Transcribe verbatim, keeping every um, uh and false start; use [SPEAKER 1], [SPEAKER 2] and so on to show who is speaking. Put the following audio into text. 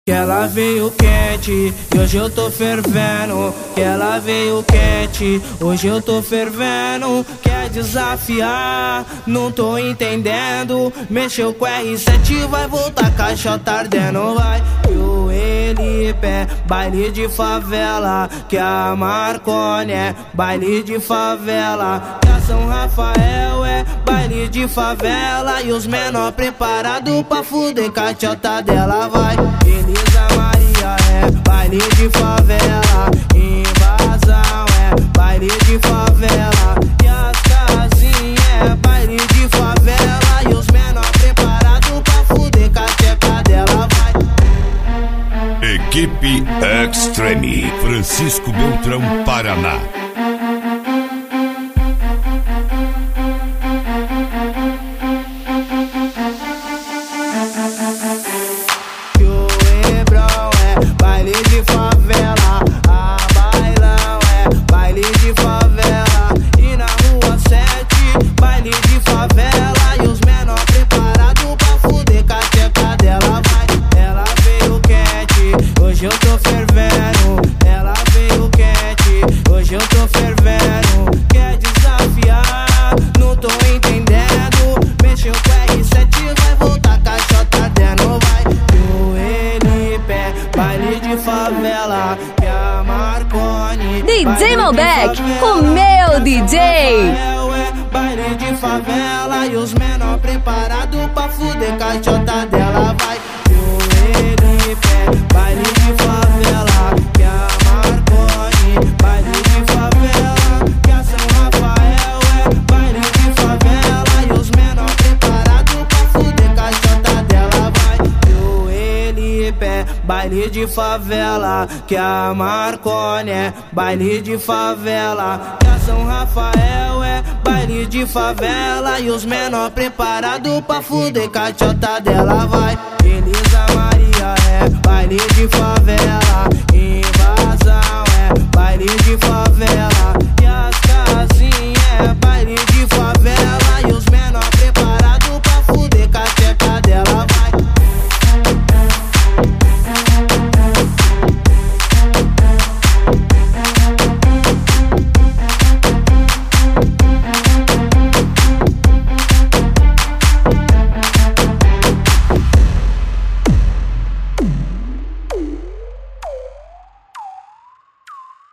[SPEAKER 1] Que ela veio quente e hoje eu tô fervendo. Que ela veio quente, hoje eu tô fervendo. Quer desafiar, não tô entendendo. Mexeu com R sete, vai voltar caixota ardendo. Vai que o Elipe é baile de favela, que a Marconi é baile de favela, que a São Rafael é baile de favela. E os menor preparado pra fuder caixota dela. Vai Elisa Maria é baile de favela, Invasão é baile de favela, e as casinhas é baile de favela. E os menor preparados pra fuder com a tcheca dela. Vai
[SPEAKER 2] Equipe Extreme, Francisco Beltrão, Paraná.
[SPEAKER 1] Baile de favela, a bailão é baile de favela. E na rua sete, baile de favela. E os menor preparados pra fuder com a tcheca dela. Vai, ela veio quente, hoje eu tô fervendo. Ela veio quente, hoje eu tô fervendo. Quer desafiar, não tô entendendo. Mexeu com R sete, vai voltar caixota dentro. Vai, o Elipe baile de favela, que a Marconi
[SPEAKER 3] D J Malbec, o meu D J.
[SPEAKER 1] É baile de favela. E os menor preparados pra fuder caixota dela. Vai o Elipe baile de favela, que a Marconi baile de favela, que a São Rafael é baile de favela. E os menor preparados pra fuder caixota dela. Vai o Elipe baile de favela, que a Marconi é baile de favela, que a São Rafael é baile de favela. E os menor preparados pra fuder caixota dela. Vai Elisa